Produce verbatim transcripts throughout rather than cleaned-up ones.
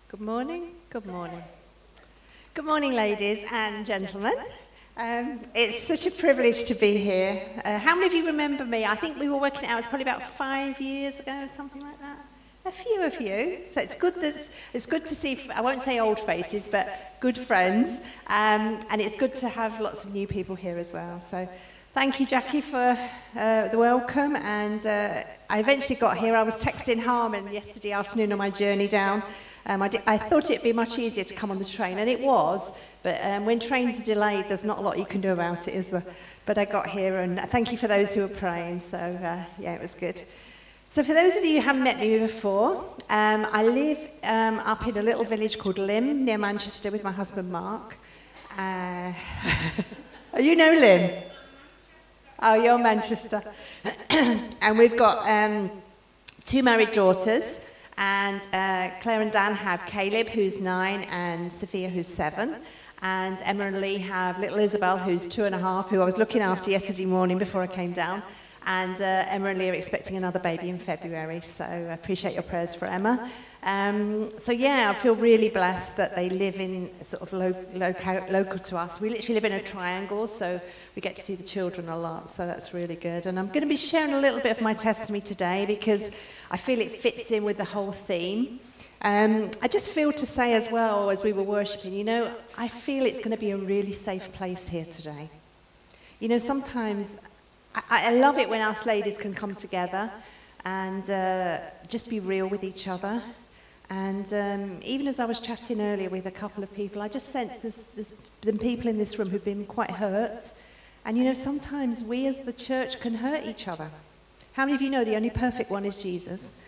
Good morning. Good morning. Good morning, ladies and gentlemen. Um, it's such a privilege to be here. Uh, how many of you remember me? I think we were working it out, it's probably about five years ago, something like that. A few of you. So it's good that it's good to see, I won't say old faces, but good friends. Um, and it's good to have lots of new people here as well. So thank you, Jackie, for uh, the welcome. And uh, I eventually got here. I was texting Harmon yesterday afternoon on my journey down. Um, I, did, I thought it'd be much easier to come on the train, and it was, but um, when trains are delayed, there's not a lot you can do about it, is there? But I got here, and thank you for those who were praying, so uh, yeah, it was good. So for those of you who haven't met me before, um, I live um, up in a little village called Lymm, near Manchester, with my husband Mark. Uh, you know Lymm? Oh, you're Manchester. And we've got um, two married daughters. And uh, Claire and Dan have Caleb, who's nine, and Sophia, who's seven. And Emma and Lee have little Isabel, who's two and a half, who I was looking after yesterday morning before I came down. And uh, Emma and Lee are expecting another baby in February, so I appreciate your prayers for Emma. Um, so yeah, I feel really blessed that they live in sort of lo- local, local to us. We literally live in a triangle, so we get to see the children a lot, so that's really good. And I'm going to be sharing a little bit of my testimony today because I feel it fits in with the whole theme. Um, I just feel to say as well, as we were worshipping, you know, I feel it's going to be a really safe place here today. You know, sometimes I, I love it when us ladies can come together and uh, just be real with each other. And um, even as I was chatting earlier with a couple of people, I just sensed there's, there's been people in this room who've been quite hurt. And you know, sometimes we as the church can hurt each other. How many of you know the only perfect one is Jesus?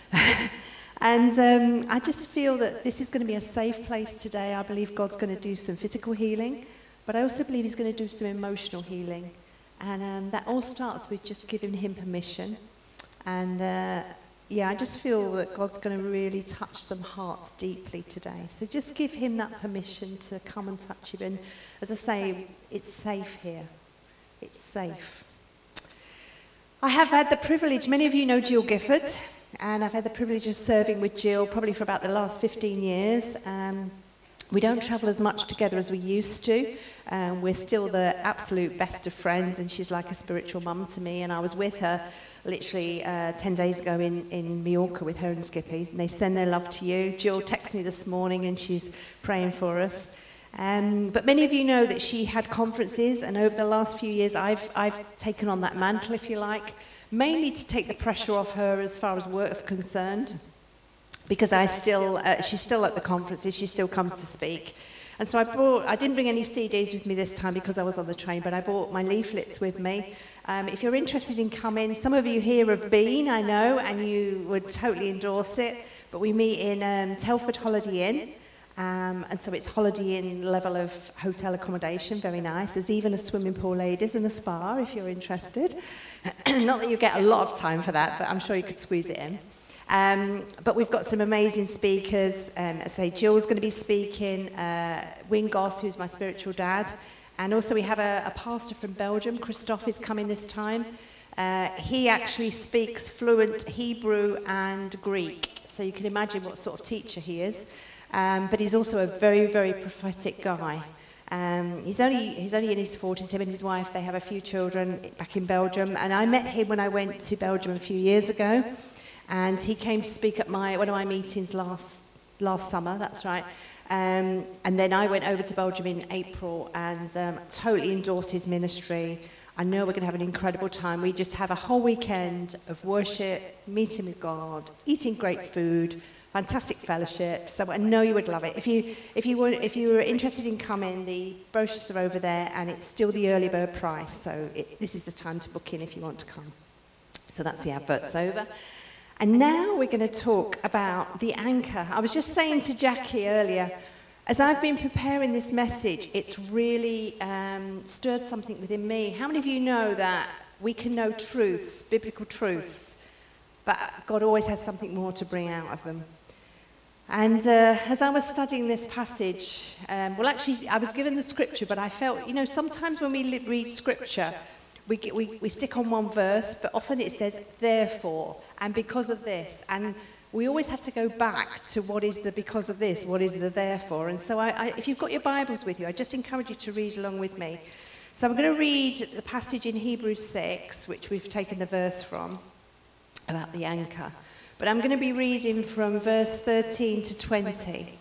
And um, I just feel that this is going to be a safe place today. I believe God's going to do some physical healing, but I also believe he's going to do some emotional healing. And um, that all starts with just giving him permission. And uh, yeah, I just feel that God's going to really touch some hearts deeply today. So just give him that permission to come and touch you. And as I say, it's safe here. It's safe. I have had the privilege, many of you know Jill Gifford, and I've had the privilege of serving with Jill probably for about the last fifteen years. Um, we don't travel as much together as we used to. Um, we're still the absolute best of friends, and she's like a spiritual mum to me. And I was with her literally uh, ten days ago in, in Mallorca with her and Skippy. And they send their love to you. Jill texted me this morning, and she's praying for us. Um, but many of you know that she had conferences, and over the last few years I've, I've taken on that mantle, if you like, mainly to take the pressure off her as far as work's concerned, because I still, uh, she's still at the conferences, she still comes to speak. And so I brought, I didn't bring any C Ds with me this time because I was on the train, but I brought my leaflets with me. Um, if you're interested in coming, some of you here have been, I know, and you would totally endorse it, but we meet in um, Telford Holiday Inn. Um, and so it's Holiday Inn level of hotel accommodation, very nice. There's even a swimming pool, ladies, and a spa if you're interested. Not that you get a lot of time for that, but I'm sure you could squeeze it in. Um, but we've got some amazing speakers. Um, I say Jill's going to be speaking, uh, Wing Goss, who's my spiritual dad, and also we have a, a pastor from Belgium, Christophe, is coming this time. Uh, he actually speaks fluent Hebrew and Greek, so you can imagine what sort of teacher he is. Um, but he's also a very, very prophetic guy. Um, he's only he's only in his forties, him and his wife, they have a few children back in Belgium. And I met him when I went to Belgium a few years ago. And he came to speak at my one of my meetings last last summer, that's right. Um, and then I went over to Belgium in April and um, totally endorsed his ministry. I know we're going to have an incredible time. We just have a whole weekend of worship, meeting with God, eating great food, fantastic fellowship, so I know you would love it. If you if you were if you were interested in coming, the brochures are over there, and it's still the early bird price. So it, this is the time to book in if you want to come. So that's the adverts over. And now we're going to talk about the anchor. I was just saying to Jackie earlier, as I've been preparing this message, it's really um, stirred something within me. How many of you know that we can know truths, biblical truths, but God always has something more to bring out of them? And uh, as I was studying this passage, um, well, actually, I was given the scripture, but I felt, you know, sometimes when we read scripture, we, we, we stick on one verse, but often it says, therefore, and because of this. And we always have to go back to what is the because of this, what is the therefore. And so I, I, if you've got your Bibles with you, I just encourage you to read along with me. So I'm going to read the passage in Hebrews six, which we've taken the verse from, about the anchor. But I'm going to be reading from verse thirteen to twenty.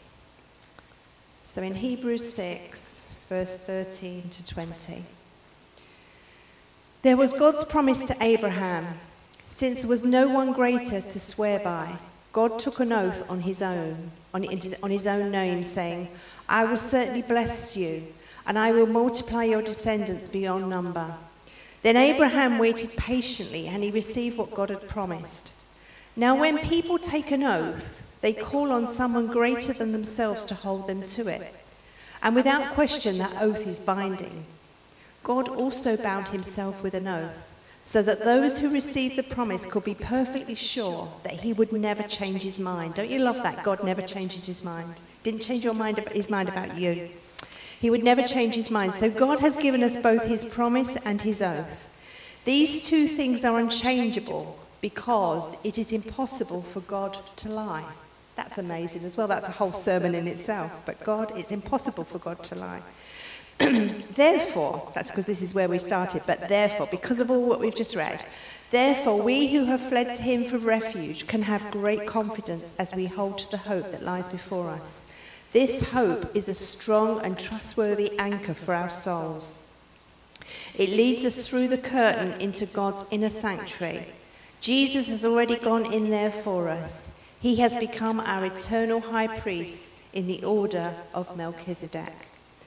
So in Hebrews six, verse thirteen to twenty. There was God's promise to Abraham. Since there was no one greater to swear by, God took an oath on his own, on, on his own name, saying, I will certainly bless you, and I will multiply your descendants beyond number. Then Abraham waited patiently, and he received what God had promised. Now when people take an oath, they call on someone greater than themselves to hold them to it. And without question, that oath is binding. God also bound himself with an oath, so that those who received the promise could be perfectly sure that he would never change his mind. Don't you love that? God never changes his mind. Didn't change your mind, his mind about you. He would never change his mind. So God has given us both his promise and his oath. These two things are unchangeable because it is impossible for God to lie. That's amazing as well. That's a whole sermon in itself. But God, it's impossible for God to lie. Therefore, that's because this is where we started, but therefore, because of all what we've just read, therefore we who have fled to him for refuge can have great confidence as we hold to the hope that lies before us. This hope is a strong and trustworthy anchor for our souls. It leads us through the curtain into God's inner sanctuary. Jesus has already gone in there for us. He has become our eternal high priest in the order of Melchizedek.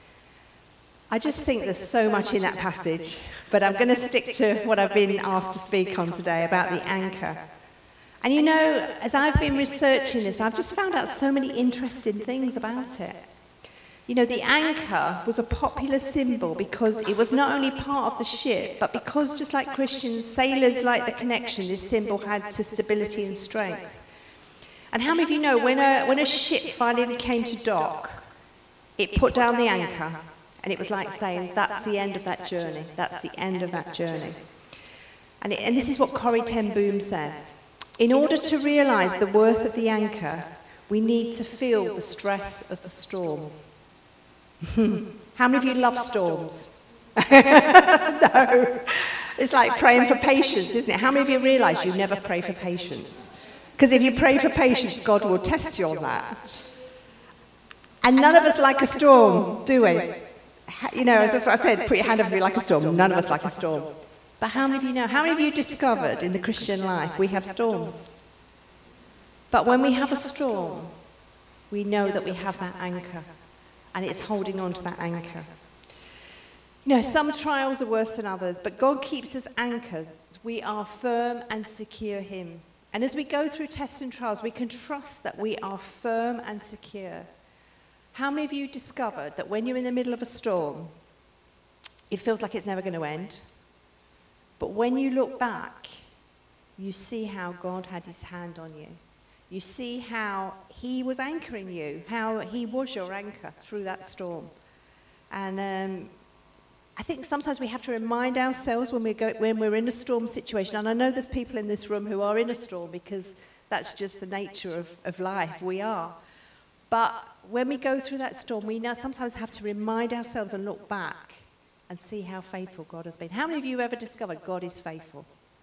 I just think there's so much in that passage, but I'm going to stick to what I've been asked to speak on today about the anchor. And you know, as I've been researching this, I've just found out so many interesting things about it. You know, the anchor was a popular symbol because it was not only part of the ship, but because, just like Christians, sailors like the connection this symbol had to stability and strength. And how many of you know when a, when a ship finally came to dock, it put down the anchor? And it was like saying, that's the end of that journey. That's the end of that journey. And, it, and this is what Corrie ten Boom says. In order to realise the worth of the anchor, we need to feel the stress of the storm. How many of you love storms? No. It's like praying for patience, isn't it? How many of you realise you never pray for patience? Because if you pray for patience, God will test you on that. And none of us like a storm, do we? You know, as that's what I said, put your hand over me like a storm. None of us like a storm. But how many of you know? How many of you discovered in the Christian life we have storms? But when we have a storm, we know that we have that anchor. And it's holding on to that anchor. You know, some trials are worse than others, but God keeps us anchored. We are firm and secure him. And as we go through tests and trials, we can trust that we are firm and secure. How many of you discovered that when you're in the middle of a storm, it feels like it's never going to end? But when you look back, you see how God had his hand on you. You see how he was anchoring you, how he was your anchor through that storm. And um, I think sometimes we have to remind ourselves when, we go, when we're in a storm situation, and I know there's people in this room who are in a storm because that's just the nature of, of life. We are. But when we go through that storm, we now sometimes have to remind ourselves and look back and see how faithful God has been. How many of you ever discovered God is faithful?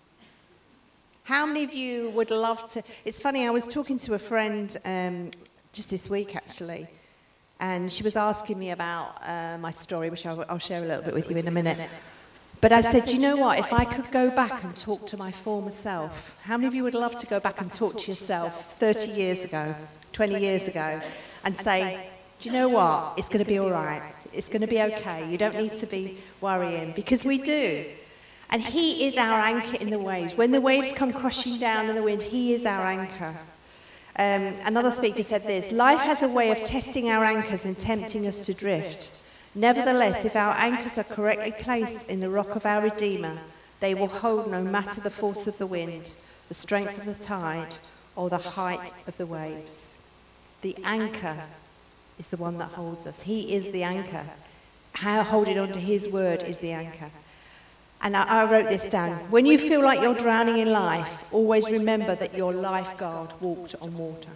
How many of you would love to... It's funny, I was talking to a friend um, just this week, actually, and she was asking me about uh, my story, which I'll, I'll share a little bit with you in a minute. But I said, you know what, if I could go back and talk to my former self, how many of you would love to go back and talk to yourself thirty years ago, twenty years ago, and say, do you know what, it's going to be all right, it's going to be okay, you don't need to be worrying, because we do. And he is our anchor in the waves. When the waves come crashing down in the wind, he is our anchor. Um, another speaker said this, life has a way of testing our anchors and tempting us to drift. Nevertheless, if our anchors are correctly placed in the rock of our Redeemer, they will hold no matter the force of the wind, the strength of the tide, or the height of the waves. The anchor is the one that holds us. He is the anchor. How holding on to his word is the anchor. And I, I wrote this down. When you feel like you're drowning in life, always remember that your lifeguard walked on water.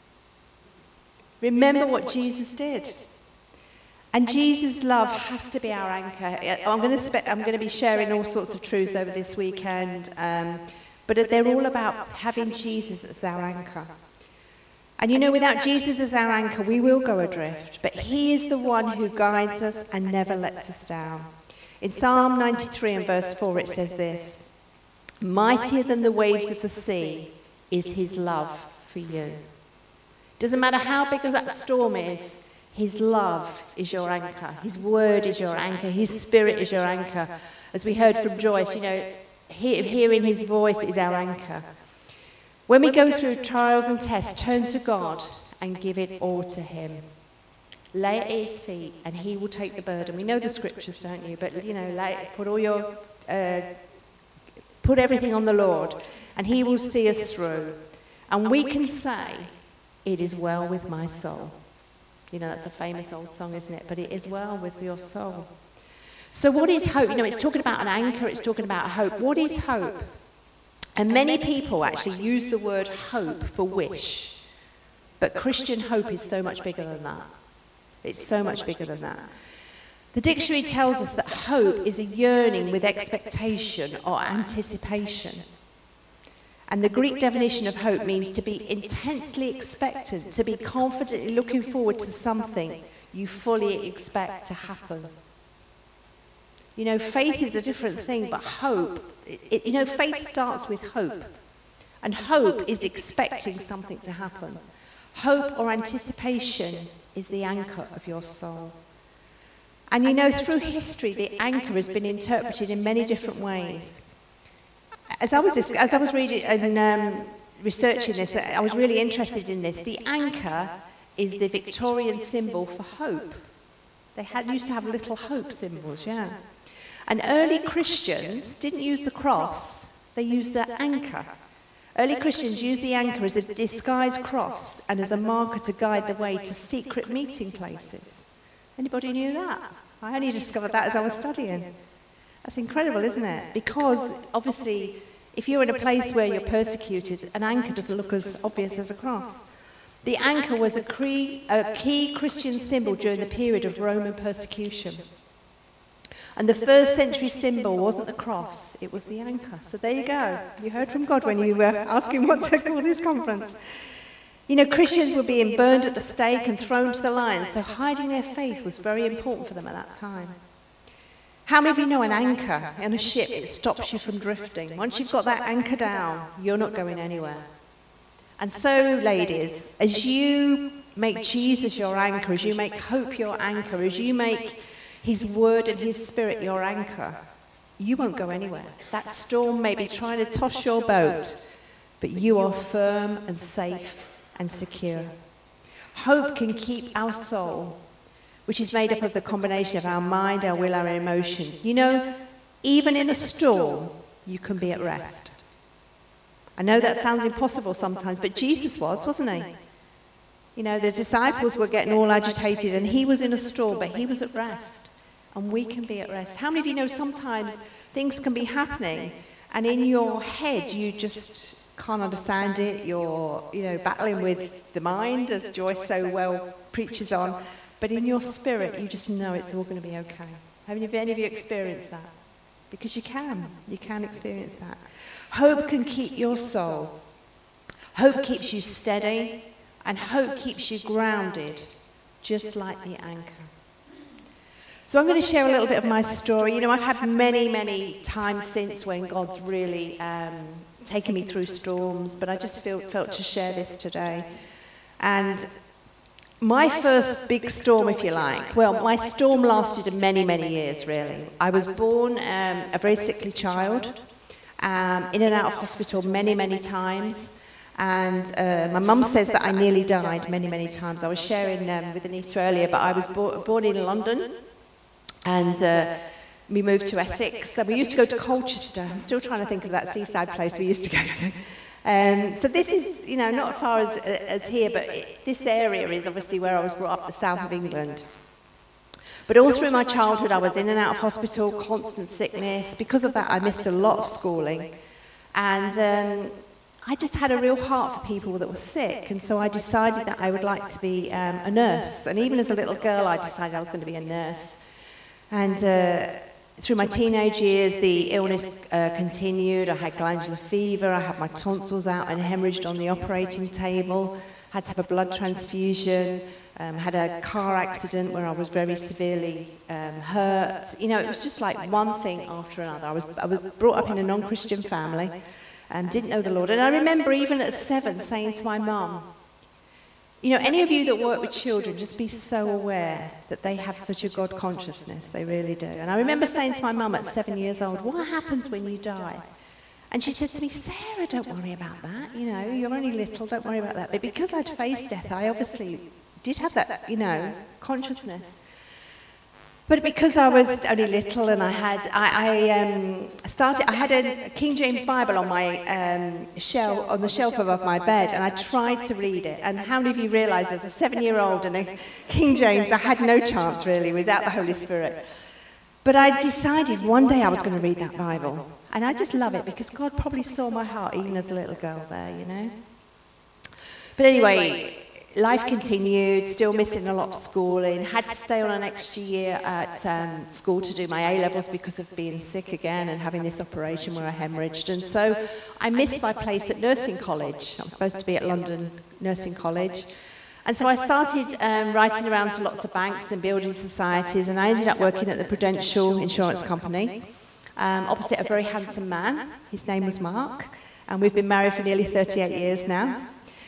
Remember what Jesus did. And Jesus' love has to be our anchor. I'm going to, spe- I'm going to be sharing all sorts of truths over this weekend, um, but they're all about having Jesus as our anchor. And you know, without Jesus as our anchor, we will go adrift, but he is the one who guides us and never lets us down. In Psalm ninety-three and verse four, it says this: mightier than the waves of the sea is his love for you. Doesn't matter how big that storm is, his love is your anchor. His word is your anchor. His spirit is your anchor. As we heard from Joyce, you know, he- hearing his voice is our anchor. When we go through trials and tests, turn to God and give it all to him. Lay it at his feet and he will take the burden. We know the scriptures, don't you? But, you know, lay, put all your, uh, put everything on the Lord and he will see us through. And we can say, it is well with my soul. You know, that's a famous old song, isn't it? But it is well with your soul. So what is hope? You know, it's talking about an anchor. It's talking about hope. What is hope? And many people actually use the word hope for wish. But Christian hope is so much bigger than that. It's so much bigger than that. The dictionary tells us that hope is a yearning with expectation or anticipation. And the Greek definition of hope means to be intensely expectant, to be confidently looking forward to something you fully expect to happen. You know, faith is a different thing, but hope, it, you know, faith starts with hope. And hope is expecting something to happen. Hope or anticipation is the anchor of your soul. And you know, through history, the anchor has been interpreted in many different ways. As I was, as I was reading and um, researching this, I was really interested in this. The anchor is the Victorian symbol for hope. They had, used to have little hope symbols, yeah. And early Christians didn't use the cross, they used the anchor. Early Christians used the anchor as a disguised cross and as a marker to guide the way to secret meeting places. Anybody knew that? I only discovered that as I was studying. That's incredible, isn't it? Because, obviously, if you're in a place where you're persecuted, an anchor doesn't look as obvious as a cross. The anchor was a key, a key Christian symbol during the period of Roman persecution. And the first century symbol wasn't the cross, it was the anchor. So there you go. You heard from God when you were asking what to call this conference. You know, Christians were being burned at the stake and thrown to the lions, so hiding their faith was very important for them at that time. How many of you know an anchor in a ship, it stops you from drifting? Once you've got that anchor down, you're not going anywhere. And so, ladies, as you make Jesus your anchor, as you make hope your anchor, as you make his word and his spirit your anchor, you won't go anywhere. That storm may be trying to toss your boat, but you are firm and safe and secure. Hope can keep our soul, which is made up of the combination of our mind, our will, our emotions. You know, even in a storm, you can be at rest. I know that sounds impossible sometimes, but Jesus was, wasn't he? You know, the disciples were getting all agitated and he was in a storm, but he was at rest. And we can be at rest. How many of you know sometimes things can be happening and in your head you just can't understand it, you're, you know, battling with the mind, as Joyce so well preaches on, but in your spirit you just know it's all going to be okay. Have any of you experienced that? Because you can, you can experience that. Hope can keep your soul. Hope keeps you steady, and hope keeps you grounded, just like the anchor. So I'm going to share a little bit of my story. You know, I've had many, many times since when God's really um, taken me through storms, but I just feel, felt to share this today. And my first big storm, if you like, well, my storm lasted many, many years, really. I was born um, a very sickly child, um, in and out of hospital many, many times. And uh, my mum says that I nearly died many, many times. I was sharing um, with Anita earlier, but I was bo- born in London. And uh, we moved to Essex. So we used to go to Colchester. I'm still trying to think of that seaside place we used to go to. Um, so this is, you know, not as far as, as here, but it, this area is obviously where I was brought up, the south of England. But all through my childhood, I was in and out of hospital, constant sickness. Because of that, I missed a lot of schooling. And um, I just had a real heart for people that were sick. And so I decided that I would like to be um, a nurse. And even as a little girl, I decided I was going to be a nurse. And uh, through my teenage years, the illness uh, continued. I had glandular fever, I had my tonsils out and hemorrhaged on the operating table, had to have a blood transfusion, um, had a car accident where I was very severely um, hurt. You know, it was just like one thing after another. I was, I was brought up in a non-Christian family and didn't know the Lord. And I remember even at seven saying to my mum, you know, any of you that work with children, just be so aware that they have such a God consciousness. They really do. And I remember saying to my mum at seven years old, what happens when you die? And she said to me, Sarah, don't worry about that. You know, you're only little, don't worry about that. But because I'd faced death, I obviously did have that, you know, consciousness. But because I was only little and I had, I, I um, started, I had a King James Bible on my um, shelf, on the shelf above my bed, and I tried to read it. And how many of you realise as a seven-year-old and a King James, I had no chance really without the Holy Spirit. But I decided one day I was going to read that Bible. And I just love it because God probably saw my heart even as a little girl there, you know. But anyway, life continued, still missing a lot of schooling, had to stay on an extra year at um, school to do my A-levels because of being sick again and having this operation where I hemorrhaged. And so I missed my place at nursing college. I was supposed to be at London Nursing College. And so I started um, writing around to lots of banks and building societies, and I ended up working at the Prudential Insurance Company, um, opposite a very handsome man. His name was Mark, and we've been married for nearly thirty-eight years now.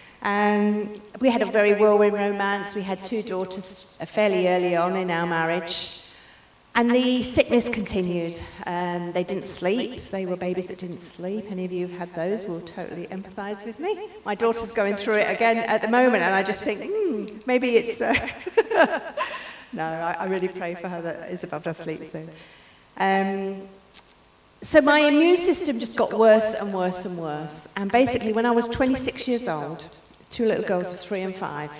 Um, we had a very whirlwind romance. We had two daughters fairly early on in our marriage. And the sickness continued. Um, they didn't sleep. They were babies that didn't sleep. Any of you who've had those will totally empathise with me. My daughter's going through it again at the moment, and I just think, hmm, maybe it's... Uh no, I, I really pray for her that Isabel does sleep soon. Um, so my immune system just got worse and worse and worse. And basically, when I was twenty-six years old, two little girls of three and five,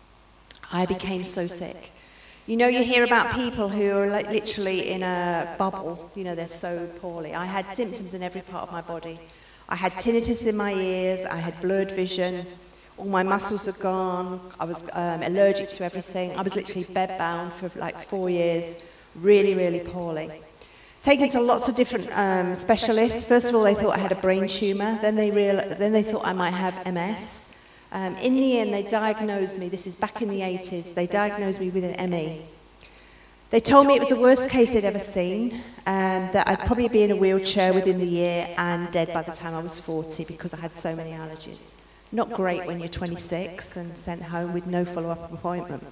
I became so sick. You know, you hear about people who are like literally in a bubble. You know, they're so poorly. I had symptoms in every part of my body. I had tinnitus in my ears. I had blurred vision. All my muscles are gone. I was um, allergic to everything. I was literally bedbound for like four years, really, really poorly. Taken to lots of different um, specialists. First of all, they thought I had a brain tumour. Then they real, then they thought I might have M S. Um, in the end, they diagnosed me, this is back in the eighties, they diagnosed me with an M E. They told me it was the worst case they'd ever seen, and that I'd probably be in a wheelchair within the year and dead by the time I was forty because I had so many allergies. Not great when you're twenty-six and sent home with no follow-up appointment.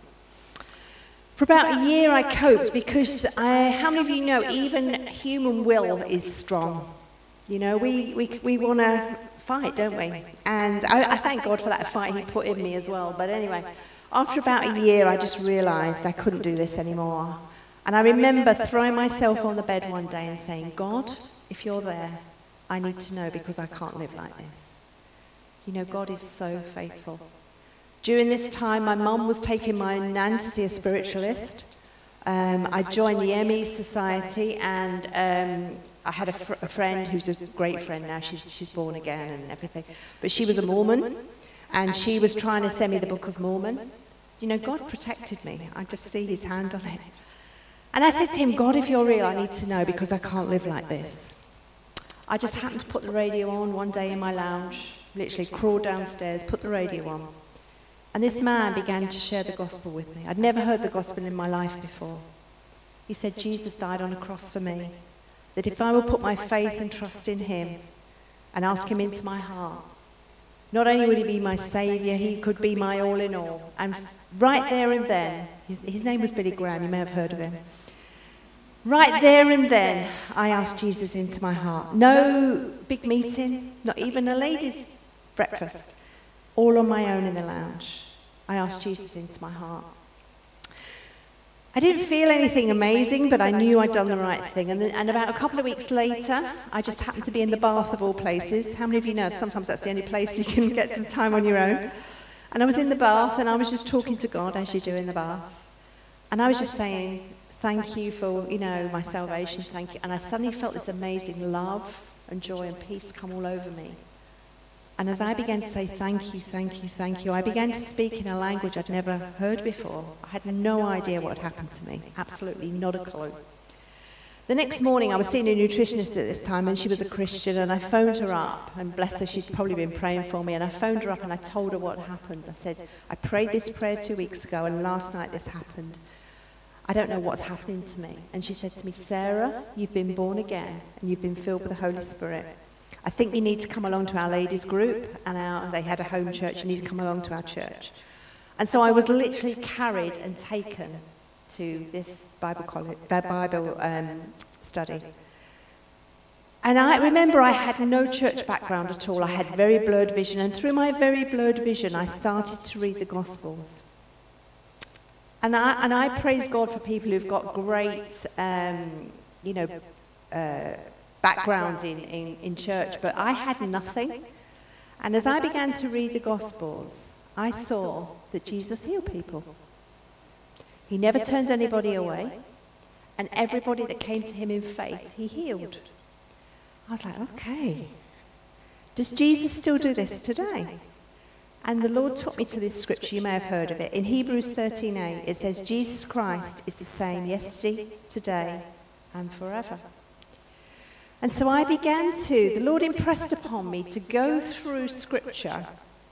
For about a year I coped because, I, how many of you know, even human will is strong? You know, we, we, we want to fight, don't we? And I, I thank God for that fight he put in me as well. But anyway, after about a year, I just realised I couldn't do this anymore. And I remember throwing myself on the bed one day and saying, God, if you're there, I need to know because I can't live like this. You know, God is so faithful. During this time, my mum was taking my nan to see a spiritualist. Um, I joined the M E Society, and um, I had a, fr a friend who's a great friend now. She's, she's born again and everything. But she was a Mormon, and she was trying to send me the Book of Mormon. You know, God protected me. I just see his hand on it. And I said to him, God, if you're real, I need to know because I can't live like this. I just happened to put the radio on one day in my lounge, literally crawled downstairs, put the radio on. And this man began to share the gospel with me. I'd never heard the gospel in my life before. He said, Jesus died on a cross for me. That if I will put my faith and trust in him and ask him into my heart, not only would he be my saviour, he could be my all in all. And right there and then, his, his name was Billy Graham, you may have heard of him. Right there and then, I asked Jesus into my heart. No big meeting, not even a ladies' breakfast. All on my own in the lounge. I asked Jesus into my heart. I didn't feel anything amazing, but I knew I'd done the right thing. And, then, and about a couple of weeks later, I just happened to be in the bath of all places. How many of you know sometimes that's the only place you can get some time on your own? And I was in the bath, and I was just talking to God, as you do in the bath. And I was just saying, Thank you for, you know, my salvation. Thank you. And I suddenly felt this amazing love and joy and peace come all over me. And as I began to say thank you, thank you, thank you, I began to speak in a language I'd never heard before. I had no idea what had happened to me. Absolutely not a clue. The next morning, I was seeing a nutritionist at this time, and she was a Christian, and I phoned her up, and bless her, she'd probably been praying for me, and I phoned her up and I told her what happened. I said, I prayed this prayer two weeks ago, and last night this happened. I don't know what's happening to me. And she said to me, Sarah, you've been born again, and you've been filled with the Holy Spirit. I think you need to come along to our ladies group, and our, they had a home church, you need to come along to our church. And so I was literally carried and taken to this Bible college, Bible um, study. And I remember I had no church background at all. I had very blurred vision, and through my very blurred vision, I started to read the Gospels. And I, and I praise God for people who've got great, um, you know, uh, background in, in, in church, but I had nothing. And as I began to read the Gospels, I saw that Jesus healed people. He never turned anybody away, and everybody that came to him in faith, he healed. I was like, okay, does Jesus still do this today? And the Lord took me to this scripture, you may have heard of it. In Hebrews thirteen eight, it says, Jesus Christ is the same yesterday, today, and forever. And so I began to, the Lord impressed upon me to go through scripture.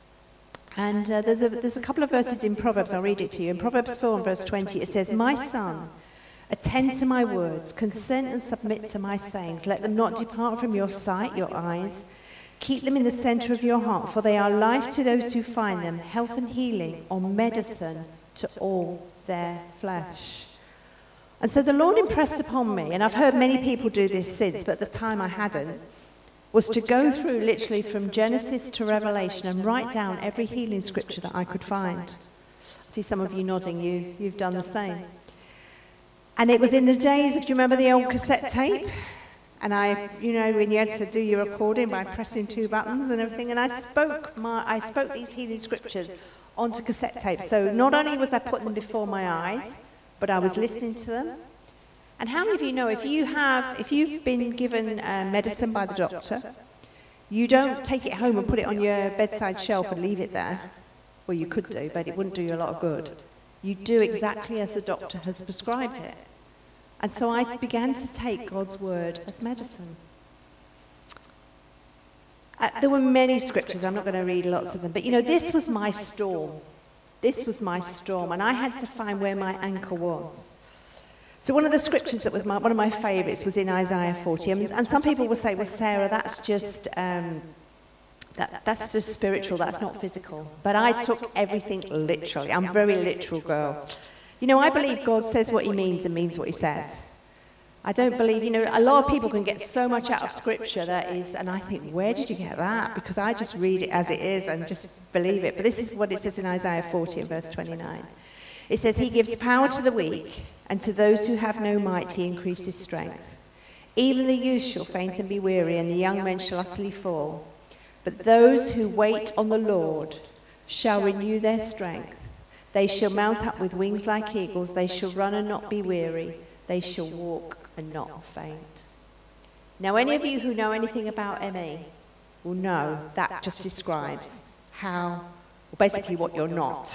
And uh, there's, a, there's a couple of verses in Proverbs, I'll read it to you. In Proverbs four and verse twenty, it says, My son, attend to my words, consent and submit to my sayings. Let them not depart from your sight, your eyes. Keep them in the center of your heart, for they are life to those who find them, health and healing, or medicine to all their flesh. And so the Lord impressed upon me, and I've heard many people do this since, but at the time I hadn't, was to go through literally from Genesis to Revelation and write down every healing scripture that I could find. I see some of you nodding, you, you've done the same. And it was in the days of, do you remember the old cassette tape? And I, you know, when you had to do your recording by pressing two buttons and everything, and I spoke my, I spoke these healing scriptures onto cassette tape. So not only was I putting them before my eyes, but I was listening to them. And how many of you know if you have, if you've been given uh, medicine by the doctor, you don't take it home and put it on your bedside shelf and leave it there? Well, you could do, but it wouldn't do you a lot of good. You do exactly as the doctor has prescribed it. And so I began to take God's word as medicine. Uh, there were many scriptures, I'm not going to read lots of them, but you know, this was my storm. This was my storm, and I had to find where my anchor was. So one of the scriptures that was my, one of my favourites was in Isaiah forty, and, and some people will say, well, Sarah, that's just um, that, that's just spiritual, that's not physical. But I took everything literally. I'm a very literal girl. You know, I believe God says what he means and means what he says. I don't believe, you know, a lot of people can get so much out of scripture that is, and I think, where did you get that? Because I just read it as it is and just believe it. But this is what it says in Isaiah forty and verse twenty-nine. It says, he gives power to the weak, and to those who have no might he increases strength. Even the youth shall faint and be weary, and the young men shall utterly fall. But those who wait on the Lord shall renew their strength. They shall mount up with wings like eagles. They shall run and not be weary. They shall walk and not faint. Now, any of you who know anything about M E will know that just describes how, well, basically what you're not.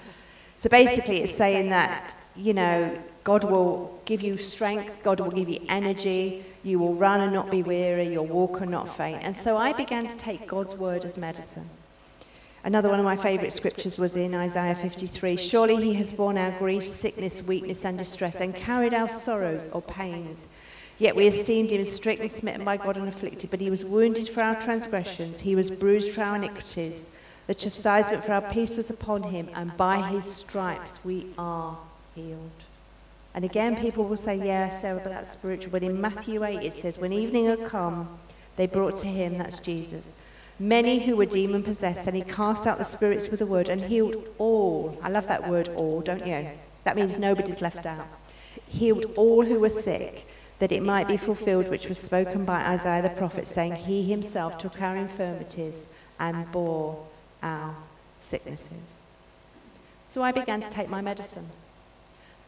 So basically it's saying that, you know, God will give you strength, God will give you energy, you will run and not be weary, you'll walk and not faint. And so I began to take God's word as medicine. Another one of my favourite scriptures was in Isaiah fifty-three. Surely he has borne our grief, sickness, weakness and distress, and carried our sorrows or pains. Yet we esteemed him stricken, smitten by God and afflicted. But he was wounded for our transgressions, he was bruised for our iniquities. The chastisement for our peace was upon him, and by his stripes we are healed. And again, people will say, yeah, Sarah, but that's spiritual. But in Matthew eight, it says, when evening had come, they brought to him, that's Jesus, many who were demon-possessed, and he cast out the spirits with a word and healed all. I love that word, all, don't you? That means nobody's left out. Healed all who were sick, that it might be fulfilled, which was spoken by Isaiah the prophet, saying, he himself took our infirmities and bore our sicknesses. So I began to take my medicine.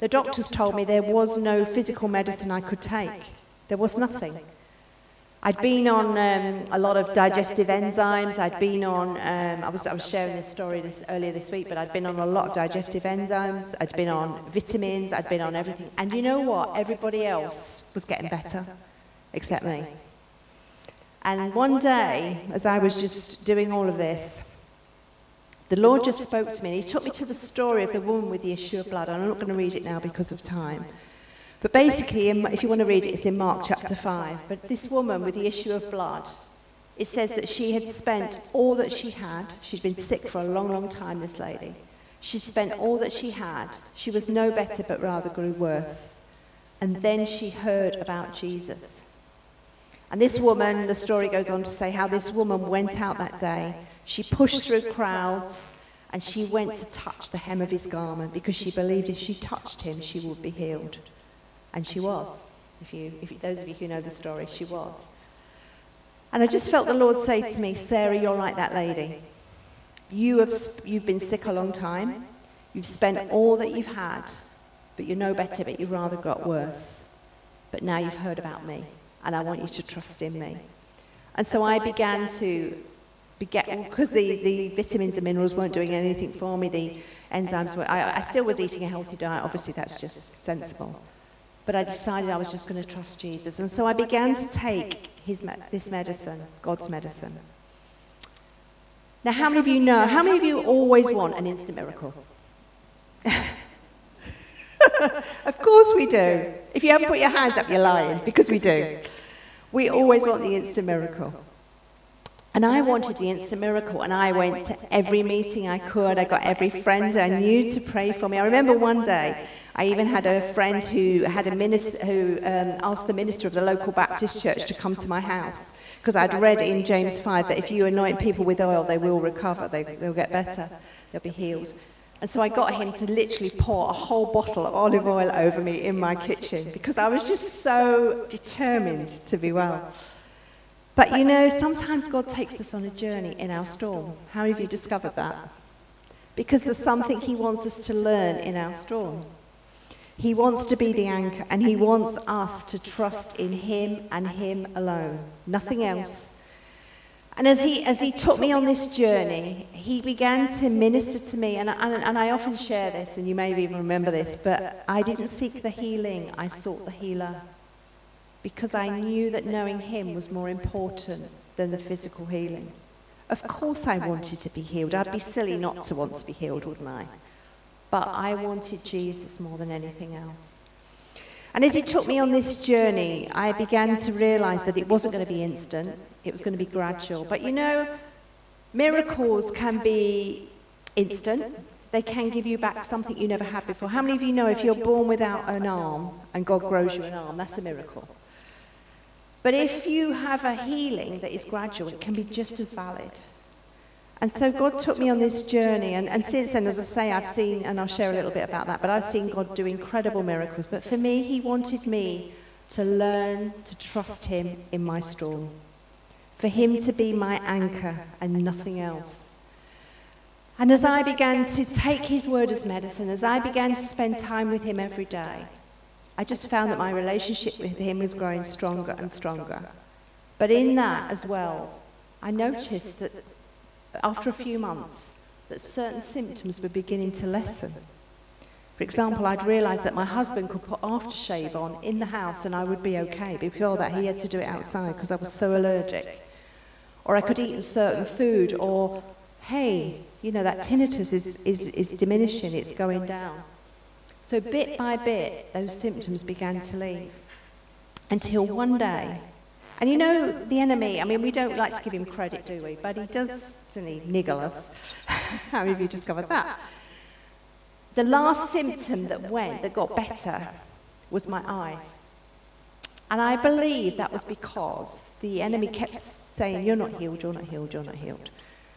The doctors told me there was no physical medicine I could take. There was nothing. I'd been on um, a lot of digestive enzymes. I'd been on, um, I, was, I was sharing this story this, earlier this week, but I'd been on a lot of digestive enzymes. I'd been on vitamins. I'd been on everything. And you know what? Everybody else was getting better, except me. And one day, as I was just doing all of this, the Lord just spoke to me, and he took me to the story of the woman with the issue of blood. And I'm not going to read it now because of time. But basically, if you want to read it, it's in Mark chapter five. But this woman with the issue of blood, it says that she had spent all that she had. She'd been sick for a long, long time, this lady. She'd spent all that she had. She was no better, but rather grew worse. And then she heard about Jesus. And this woman, the story goes on to say how this woman went out that day. She pushed through crowds, and she went to touch the hem of his garment because she believed if she touched him, she would be healed. And she was. If you, if you, those of you who know the story, she was. And I just felt the Lord say to me, Sarah, you're like that lady. You have, you've been sick a long time. You've spent all that you've had, but you're no better, but you've rather got worse. But now you've heard about me, and I want you to trust in me. And so I began to, because the, the vitamins and minerals weren't doing anything for me, the enzymes were, I, I still was eating a healthy diet. Obviously, that's just sensible. But I decided I was just going to trust Jesus. And so I began to take his me- this medicine, God's medicine. Now, how many of you know, how many of you always want an instant miracle? Of course we do. If you haven't put your hands up, you're lying, because we do. We always want the instant miracle. And I wanted the instant miracle, and I went to every meeting I could. I got every friend I knew to pray for me. I remember one day, I even had a friend who had a minister, who um, asked the minister of the local Baptist church to come to my house, because I'd read in James five that if you anoint people with oil, they will recover, they, they'll get better, they'll be healed. And so I got him to literally pour a whole bottle of olive oil over me in my kitchen, because I was just so determined to be well. But you know, sometimes God takes us on a journey in our storm. How many of you discovered that? Because there's something he wants us to learn in our storm. He wants to be the anchor, and he wants us to trust in him and him alone, nothing else. And as he as he took me on this journey, he began to minister to me, and, and, and I often share this, and you may even remember this, but I didn't seek the healing, I sought the healer. Because I knew that knowing him was more important than the physical healing. Of course I wanted to be healed. I'd be silly not to want to be healed, wouldn't I? But I wanted Jesus more than anything else. And as he took me on this journey, I began to realize that it wasn't going to be instant. It was going to be gradual. But you know, miracles can be instant. They can give you back something you never had before. How many of you know if you're born without an arm and God grows you an arm, that's a miracle? But if you have a healing that is gradual, it can be just as valid. And so God took me on this journey, and, and since then, as I say, I've seen, and I'll share a little bit about that, but I've seen God do incredible miracles. But for me, he wanted me to learn to trust him in my storm, for him to be my anchor and nothing else. And as I began to take his word as medicine, as I began to spend time with him every day, I just found that my relationship with him was growing stronger and stronger. But in that as well, I noticed that after a few months, that certain symptoms were beginning to lessen. For example, I'd realised that my husband could put aftershave on in the house and I would be okay. Before that, he had to do it outside because I was so allergic. Or I could eat a certain food, or, hey, you know, that tinnitus is, is, is diminishing, it's going down. So bit by bit, those symptoms began to leave. Until one day, and you know, the enemy, I mean, we don't like to give him credit, do we? But he does, doesn't he, niggle us. How many of you discovered that? The last symptom that went, that got better, was my eyes. And I believe that was because the enemy kept saying, you're not healed, you're not healed, you're not healed.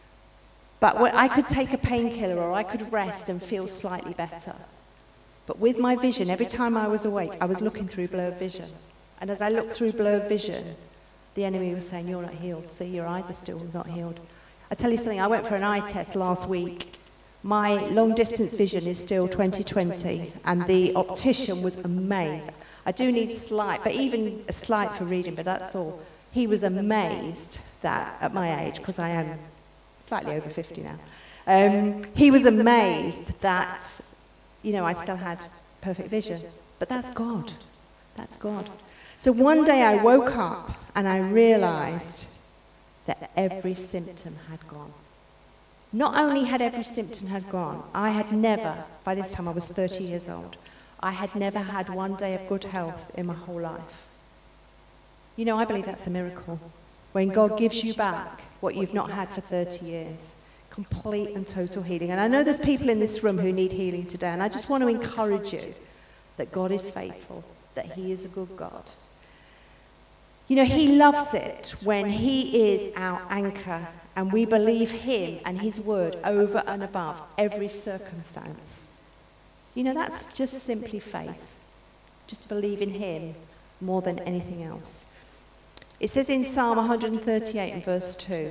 But I could take a painkiller or I could rest and feel slightly better. But with my vision, every time I was awake, I was looking through blurred vision. And as I looked through blurred vision, the enemy was saying, you're not healed. See, your eyes are still not healed. I tell you something, I went for an eye test last week, My long-distance vision is still twenty twenty, and the optician was amazed. I do need slight, but even a slight for reading, but that's all. He was amazed that, at my age, because I am slightly over fifty now, um, he was amazed that, you know, I still had perfect vision. But that's God. That's God. So one day I woke up and I realized that every symptom had gone. Not only had every symptom had gone, I had never, by this time I was thirty years old, I had never had one day of good health in my whole life. You know, I believe that's a miracle. When God gives you back what you've not had for thirty years, complete and total healing. And I know there's people in this room who need healing today, and I just want to encourage you that God is faithful, that he is a good God. You know, he loves it when he is our anchor and we believe him and his word over and above every circumstance. You know, that's just simply faith. Just believe in him more than anything else. It says in Psalm one thirty-eight and verse two,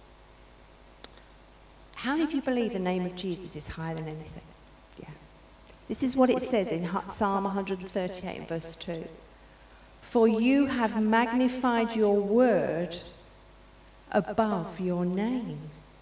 how many of you believe the name of Jesus is higher than anything? Yeah. This is what it says in Psalm one thirty-eight and verse two. For you have magnified your word above your name.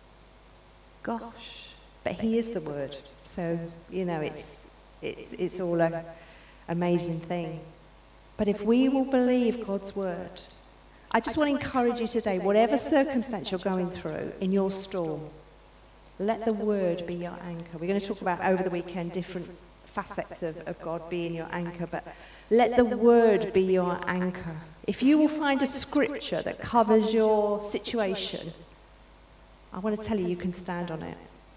Gosh. But he is the word. So, you know, it's it's it's all an amazing thing. But if we will believe God's word, I just want to encourage you today, whatever circumstance you're going through in your storm, let the word be your anchor. We're going to talk about over the weekend different facets of, of God being your anchor, but let the word be your anchor. If you will find a scripture that covers your situation, I want to tell you, you can stand on it.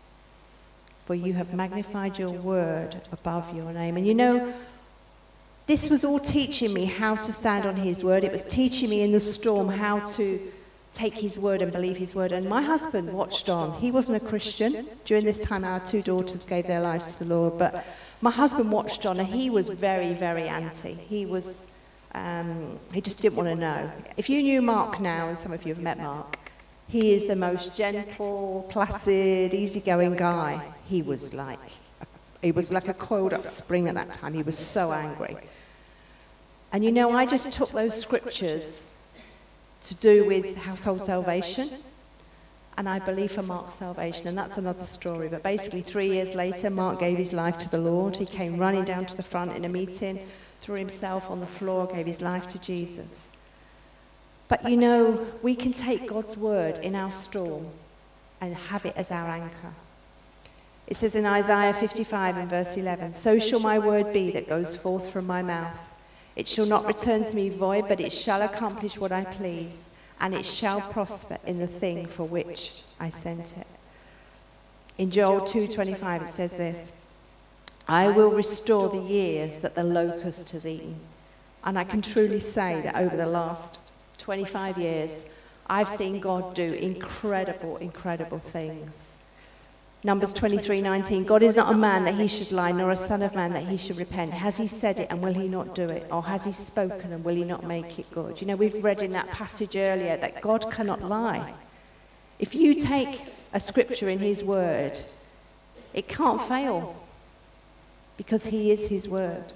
For you have magnified your word above your name. And you know, this was all teaching me how to stand on his word. It was teaching me in the storm how to take his word and believe his word. And my husband watched on. He wasn't a Christian. During this time, our two daughters gave their lives to the Lord. But my husband watched on, and he was very, very anti. He was, um, he just didn't want to know. If you knew Mark now, and some of you have met Mark, he is the most gentle, placid, easygoing guy. He was like, he was like a coiled up spring at that time. He was so angry. And you know, I just took those scriptures to do with household salvation, and I believe for Mark's salvation, and that's another story. But basically, three years later, Mark gave his life to the Lord. He came running down to the front in a meeting, threw himself on the floor, gave his life to Jesus. But you know, we can take God's word in our storm and have it as our anchor. It says in Isaiah fifty-five and verse eleven, so shall my word be that goes forth from my mouth. It shall not return to me void, but it shall accomplish what I please, and it shall prosper in the thing for which I sent it. In Joel two twenty-five it says this, I will restore the years that the locust has eaten. And I can truly say that over the last twenty-five years, I've seen God do incredible, incredible things. Numbers twenty-three nineteen, God is not a man that he should lie, nor a son of man that he should repent. Has he said it, and will he not do it? Or has he spoken, and will he not make it good? You know, we've read in that passage earlier that God cannot lie. If you take a scripture in his word, it can't fail, because he is his word.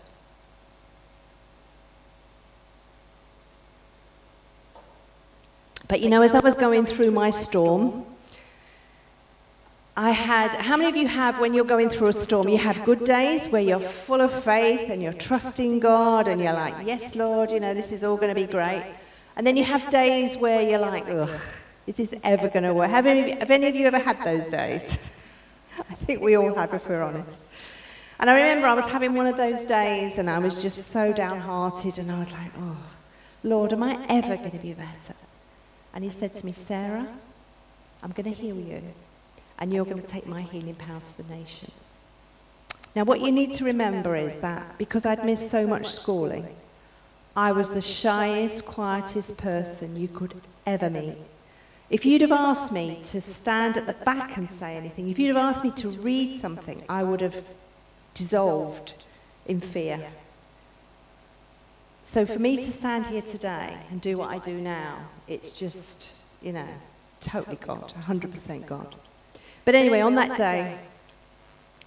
But you know, as I was going through my storm, I had, how many of you have, when you're going through a storm, you have good days where you're full of faith and you're trusting God and you're like, yes, Lord, you know, this is all going to be great. And then you have days where you're like, ugh, is this ever going to work? Have any, have any of you ever had those days? I think we all have, if we're honest. And I remember I was having one of those days and I was just so downhearted and I was like, oh, Lord, am I ever going to be better? And he said to me, Sarah, I'm going to heal you. And you're going to take my healing power to the nations. Now, what you need to remember is that because I'd missed so much schooling, I was the shyest, quietest person you could ever meet. If you'd have asked me to stand at the back and say anything, if you'd have asked me to read something, I would have dissolved in fear. So for me to stand here today and do what I do now, it's just, you know, totally God, one hundred percent God. But anyway, on that day,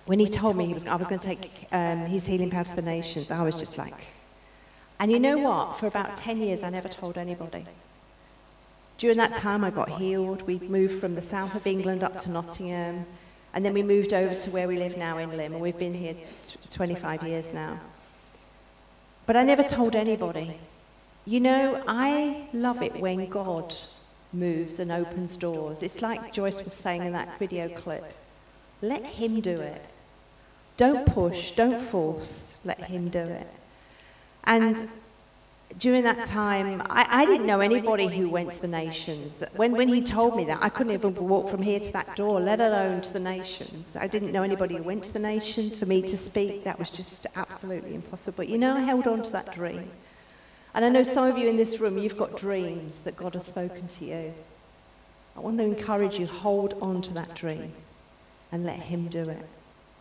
when he told me he was, I was going to take um, his healing power to the nations, I was just like, and you know what? For about ten years, I never told anybody. During that time, I got healed. We moved from the south of England up to Nottingham, and then we moved over to where we live now in Lymm, and we've been here twenty-five years now. But I never told anybody. You know, I love it when God moves and opens doors. It's like Joyce was saying in that video clip. Let him do it. Don't push, don't force, let him do it. And during that time, I, I didn't know anybody who went to the nations. When, when he told me that, I couldn't even walk from here to that door, let alone to the nations. I didn't know anybody who went to the nations. For me to speak, that was just absolutely impossible. But you know, I held on to that dream. And I know some of you in this room, you've got dreams that God has spoken to you. I want to encourage you, hold on to that dream and let him do it.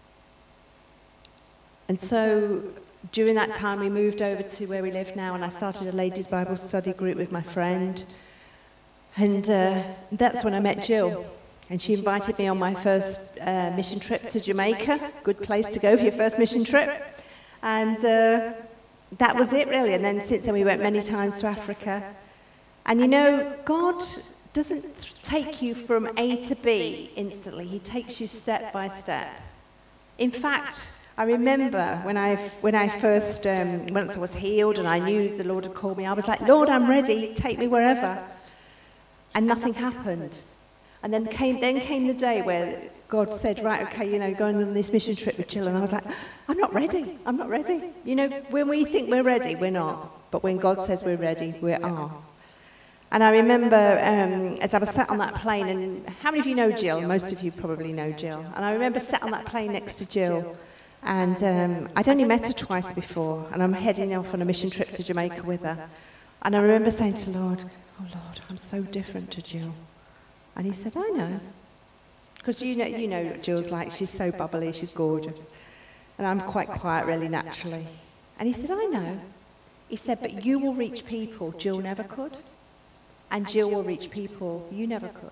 And so during that time, we moved over to where we live now, and I started a ladies' Bible study group with my friend. And uh, that's when I met Jill. And she invited me on my first uh, mission trip to Jamaica. Good place to go for your first mission trip. And uh, that was it, really. And then since then, we went many times to Africa. And you know, God doesn't take you from A to B instantly. He takes you step by step. In fact, I remember when I when I first, um, once I was healed and I knew the Lord had called me, I was like, Lord, I'm ready, take me wherever. And nothing happened. And then came then came the day where God said, right, okay, you know, going on this mission trip with Jill. And I was like, I'm not ready, I'm not ready. You know, when we think we're ready, we're not. But when God says we're ready, we are. And I remember um, as I was sat on that plane, and how many of you know Jill? Most of you probably know Jill. And I remember sat on that plane next to Jill. And um, I'd only met her twice before, and I'm heading off on a mission trip to Jamaica with her. And I remember saying to the Lord, oh Lord, I'm so different to Jill. And he said, I know. Because you know, you know what Jill's like, she's so bubbly, she's gorgeous. And I'm quite quiet really naturally. And he said, I know. He said, but you will reach people Jill never could. And Jill will reach people you never could.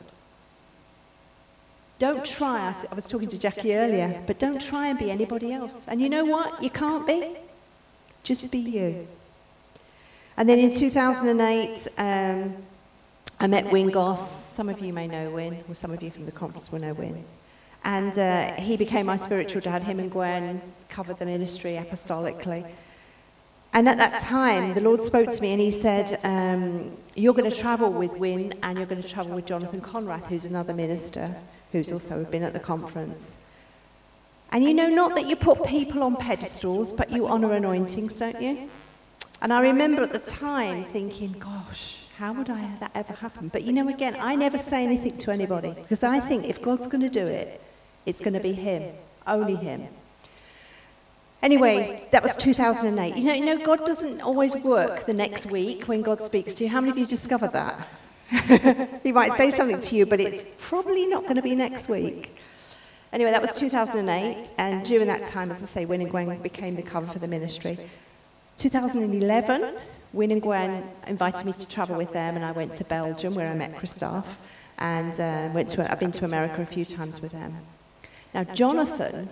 Don't try, I was talking to Jackie earlier, but don't try and be anybody else. And you know what? You can't be. Just be you. And then in two thousand eight, um, I met Win Goss. Some of you may know Win, or some of you from the conference will know Win. And uh, he became my spiritual dad. Him and Gwen covered the ministry apostolically. And at that time, the Lord spoke to me and he said, um, you're going to travel with Win and you're going to travel with Jonathan Conrad, who's another minister, who's also been at the conference. And you know, not that you put people on pedestals, but you honour anointings, don't you? And I remember at the time thinking, gosh, how would I have that ever happen? But you know, again, I never say anything to anybody, because I think if God's going to do it, it's going to be him, only him. Anyway, that was two thousand eight. You know, you know, God doesn't always work the next week when God speaks to you. How many of you discovered that? He might say something to you, but it's probably not going to be next week. Anyway, that was two thousand eight, and during that time, as I say, Win and Gwen became the cover for the ministry. two thousand eleven, Win and Gwen invited me to travel with them, and I went to Belgium, where I met Christophe, and uh, went to. I've been to America a few times with them. Now, Jonathan,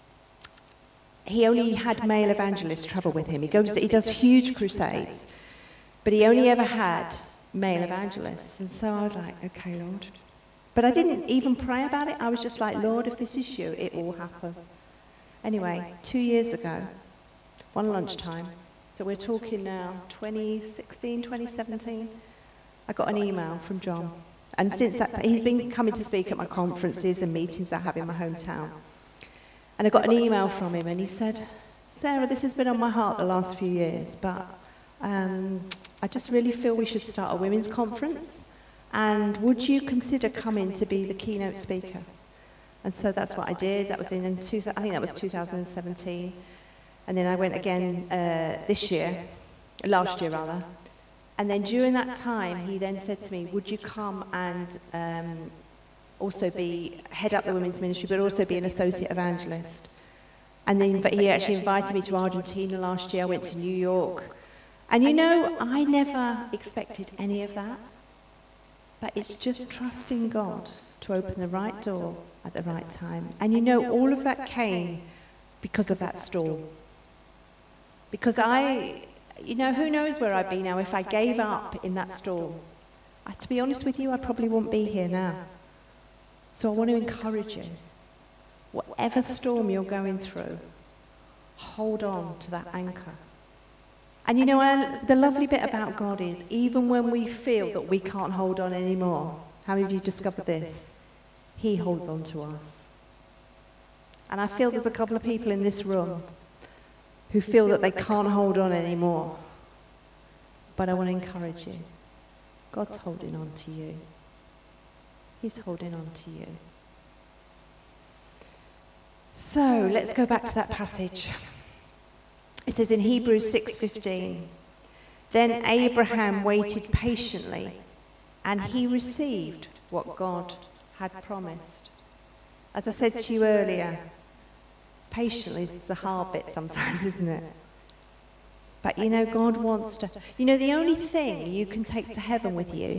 he only had male evangelists travel with him. He goes, he does huge crusades, but he only ever had male evangelists. And so I was like, okay, Lord. But I didn't even pray about it. I was just like, Lord, if this is you, it will happen. Anyway, two years ago, one lunchtime, so we're talking now twenty sixteen, twenty seventeen, I got an email from John. And since that, he's been coming to speak at my conferences and meetings I have in my hometown. And I got an email from him, and he said, Sarah, this has been on my heart the last few years, but um, I just really feel we should start a women's conference, and would you consider coming to be the keynote speaker? And so that's what I did. That was in, in two, I think that was two thousand seventeen. And then I went again uh, this year, last year rather. And then during that time, he then said to me, would you come and um, also be, head up the women's ministry, but also be an associate evangelist? And then but he actually invited me to Argentina last year. I went to New York. And you know, I never expected any of that. But it's just trusting God to open the right door at the right time. And you know, all of that came because of that storm. Because I, you know, who knows where I'd be now if I gave up in that storm. I, to be honest with you, I probably wouldn't be here now. So I want to encourage you, whatever storm you're going through, hold on to that anchor. And you know, I, the lovely bit about God is, even when we feel that we can't hold on anymore, how many of you discovered this? He holds on to us. And I feel there's a couple of people in this room who feel that they can't hold on anymore. But I want to encourage you. God's holding on to you. He's holding on to you. So let's go back to that passage. It says in Hebrews six fifteen, then Abraham waited patiently, and he received what God had promised. As I said to you earlier, patiently is the hard bit sometimes, isn't it? But you know, God wants to, you know, the only thing you can take to heaven with you,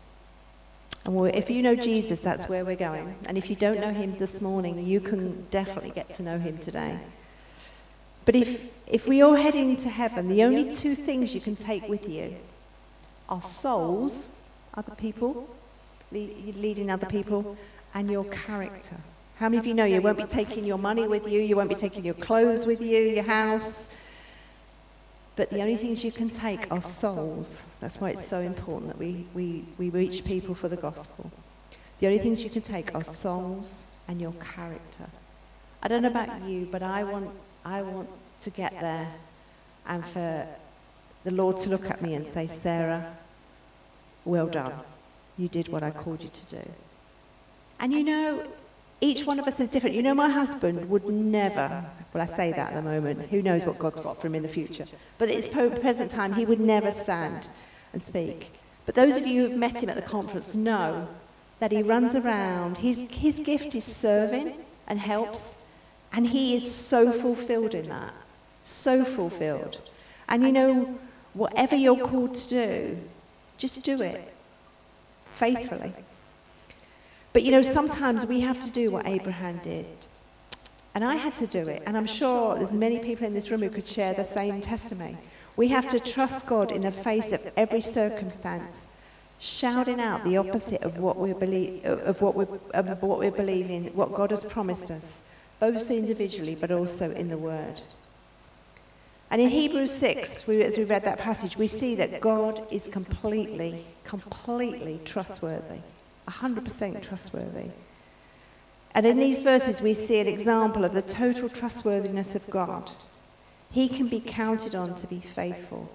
and if you know Jesus, that's where we're going. And if you don't know him this morning, you can definitely get to know him today. But if, if we are heading to heaven, the only two things you can take with you are souls, other people, leading other people, and your character. How many of you know you won't be taking your money with you, you won't be taking your clothes with you, your house, but the only things you can take are souls. That's why it's so important that we, we, we reach people for the gospel. The only things you can take are souls and your character. I don't know about you, but I want, I want to get there and for the Lord to look at me and say, Sarah, well done. You did what I called you to do. And you know, each one of us is different. You know, my husband would never, well, I say that at the moment, who knows what God's got for him in the future, but at his present time, he would never stand and speak. But those of you who have met him at the conference know that he runs around, his, his gift is serving and helps, and he is so fulfilled in that, so fulfilled. And you know, whatever you're called to do, just do it faithfully. But you know, sometimes we have to do what Abraham did. And I had to do it. And I'm sure there's many people in this room who could share the same testimony. We have to trust God in the face of every circumstance, shouting out the opposite of what we believe, of what we of what we believe in, what God has promised us, both individually but also in the Word. And in Hebrews six, we, as we read that passage, we see that God is completely, completely trustworthy. one hundred percent trustworthy. And in these verses we see an example of the total trustworthiness of God. He can be counted on to be faithful.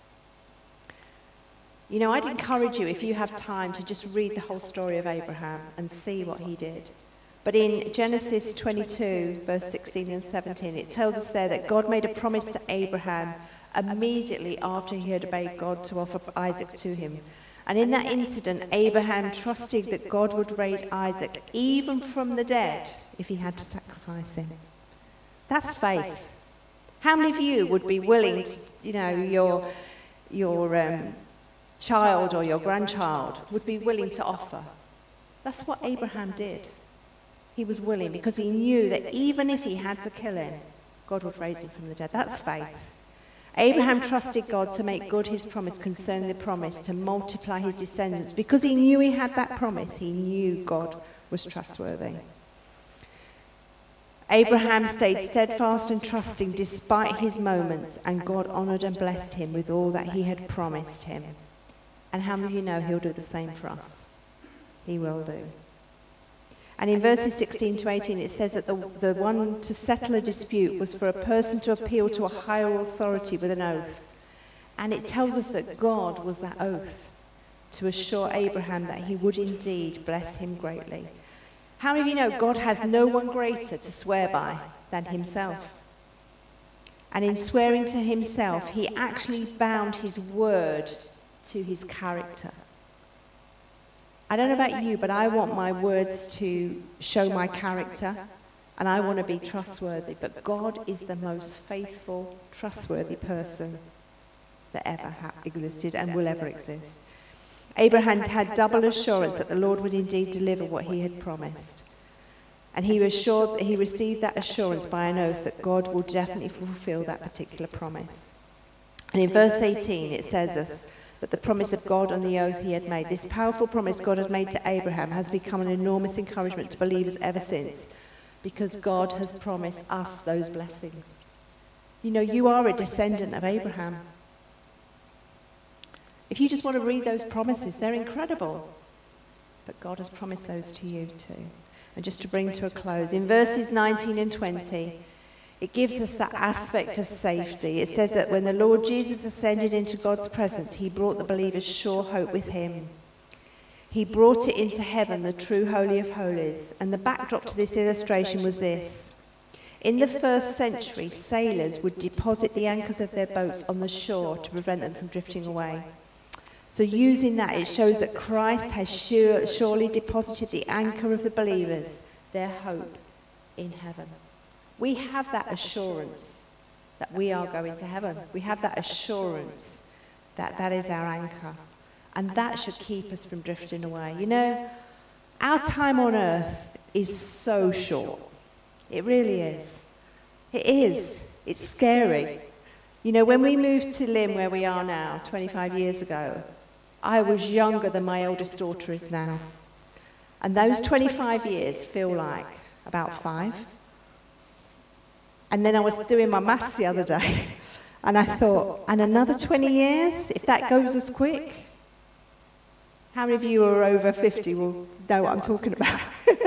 You know, I'd encourage you, if you have time, to just read the whole story of Abraham and see what he did. But in Genesis twenty-two, verse sixteen and seventeen, it tells us there that God made a promise to Abraham immediately after he had obeyed God to offer Isaac to him. And in that incident, Abraham trusted that God would raise Isaac, even from the dead, if he had to sacrifice him. That's faith. How many of you would be willing to, you know, your, your um, child or your grandchild would be willing to offer? That's what Abraham did. He was willing because he knew that even if he had to kill him, God would raise him from the dead. That's faith. Abraham trusted God to make good his promise concerning the promise to multiply his descendants. Because he knew he had that promise, he knew God was trustworthy. Abraham stayed steadfast and trusting despite his moments, and God honoured and blessed him with all that he had promised him. And how many of you know he'll do the same for us? He will do. And in verses sixteen to eighteen, it says that the, the one to settle a dispute was for a person to appeal to a higher authority with an oath. And it tells us that God was that oath to assure Abraham that he would indeed bless him greatly. How many of you know God has no one greater to swear by than himself? And in swearing to himself, he actually bound his word to his character. I don't know about you, but I want my words to show my character, and I want to be trustworthy. But God is the most faithful, trustworthy person that ever ha- existed and will ever exist. Abraham had double assurance that the Lord would indeed deliver what he had promised. And he was sure, he received that assurance by an oath that God will definitely fulfill that particular promise. And in verse eighteen, it says us that the promise of God and the oath he had made, this powerful promise God had made to Abraham, has become an enormous encouragement to believers ever since, because God has promised us those blessings. You know, you are a descendant of Abraham. If you just want to read those promises, they're incredible. But God has promised those to you too. And just to bring to a close, in verses nineteen and twenty, it gives us that aspect of safety. It says that when the Lord Jesus ascended into God's presence, he brought the believers sure hope with him. He brought it into heaven, the true Holy of Holies. And the backdrop to this illustration was this. In the first century, sailors would deposit the anchors of their boats on the shore to prevent them from drifting away. So using that, it shows that Christ has sure, surely deposited the anchor of the believers, their hope, in heaven. We have that assurance that we are going to heaven. We have that assurance that that is our anchor. And that should keep us from drifting away. You know, our time on earth is so short. It really is. It is. It's scary. You know, when we moved to Lynn, where we are now, twenty-five years ago, I was younger than my oldest daughter is now. And those twenty-five years feel like about five. And then I was doing my maths the other day, and I thought, and another twenty years, if that goes as quick? How many of you who are over fifty will know what I'm talking about?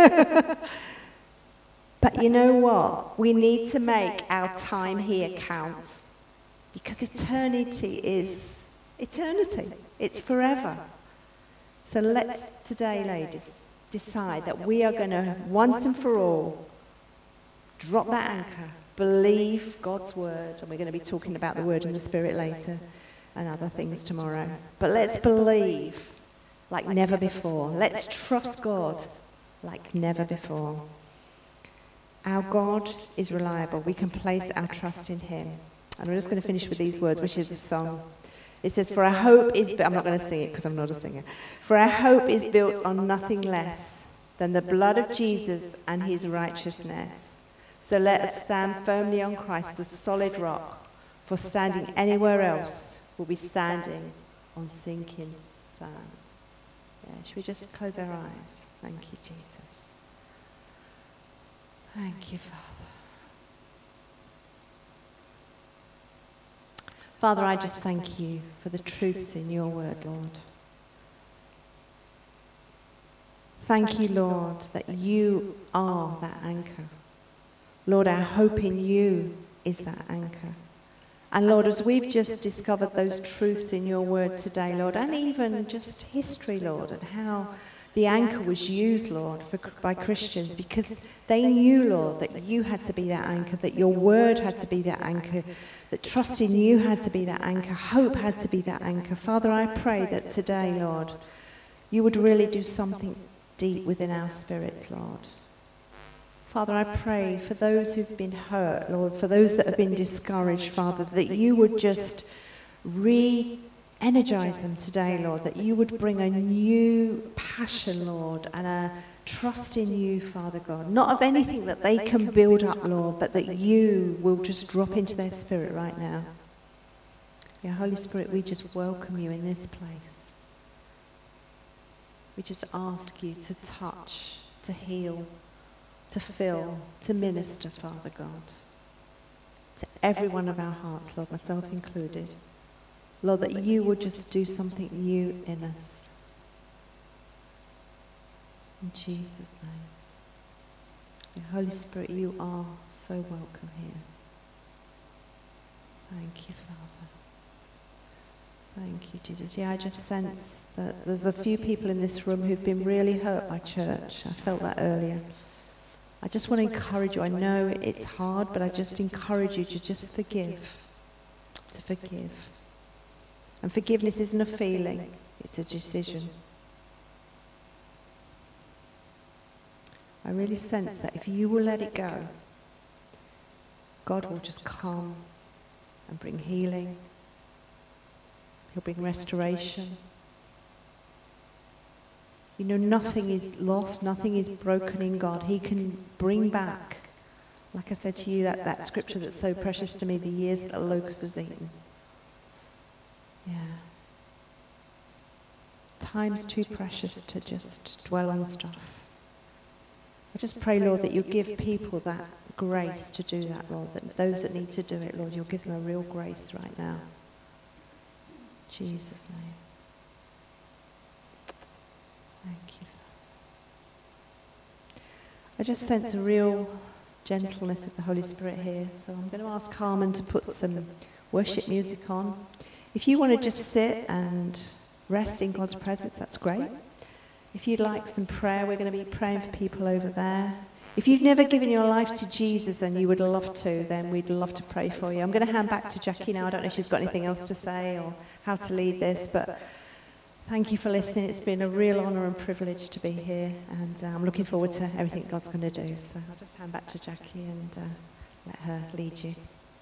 But you know what? We need to make our time here count, because eternity is eternity. It's forever. So let's today, ladies, decide that we are going to, once and for all, drop that anchor, believe God's word, and we're going to be talking about the word and the spirit later and other things tomorrow. But let's believe like never before. Let's trust God like never before. Our God is reliable. We can place our trust in him. And we're just going to finish with these words, which is a song. It says, for our hope is, I'm not going to sing it because I'm not a singer. For our hope is built on nothing less than the blood of Jesus and his righteousness. So let us stand firmly on Christ, the solid rock, for standing anywhere else will be standing on sinking sand. Yeah, should we just close our eyes? Thank you, Jesus. Thank you, Father. Father, I just thank you for the truths in your word, Lord. Thank you, Lord, that you are that anchor. Lord, our hope in you is that anchor. And Lord, as we've just discovered those truths in your word today, Lord, and even just history, Lord, and how the anchor was used, Lord, for, by Christians, because they knew, Lord, that you had to be that anchor, that your word had to be that anchor, that trust in you had to be that anchor, hope had to be that anchor. Father, I pray that today, Lord, you would really do something deep within our spirits, Lord. Father, I pray for those who've been hurt, Lord, for those that have been discouraged, Father, that you would just re-energize them today, Lord, that you would bring a new passion, Lord, and a trust in you, Father God. Not of anything that they can build up, Lord, but that you will just drop into their spirit right now. Yeah, Holy Spirit, we just welcome you in this place. We just ask you to touch, to heal, to fill, to minister, Father God, to every one of our hearts, Lord, myself included. Lord, that you would just do something new in us. In Jesus' name. And Holy Spirit, you are so welcome here. Thank you, Father. Thank you, Jesus. Yeah, I just sense that there's a few people in this room who've been really hurt by church. I felt that earlier. I just want to encourage you. I know it's hard, but I just encourage you to just forgive. To forgive. And forgiveness isn't a feeling, it's a decision. I really sense that if you will let it go, God will just come and bring healing. He'll bring restoration. You know, nothing is lost, nothing is broken in God. He can bring back, like I said to you, that, that scripture that's so precious to me, the years that a locust has eaten. Yeah. Time's too precious to just dwell on stuff. I just pray, Lord, that you'll give people that grace to do that, Lord, that those that need to do it, Lord, you'll give them a real grace right now. In Jesus' name. Thank you. I just sense a real gentleness of the Holy Spirit here, so I'm going to ask Carmen to put some worship music on. If you want to just sit and rest in God's presence, that's great. If you'd like some prayer, we're going to be praying for people over there. If you've never given your life to Jesus and you would love to, then we'd love to pray for you. I'm going to hand back to Jackie now. I don't know if she's got anything else to say or how to lead this, but thank you for listening. It's been a real honour and privilege to be here, and uh, I'm looking forward to everything God's going to do. So I'll just hand back to Jackie and uh, let her lead you.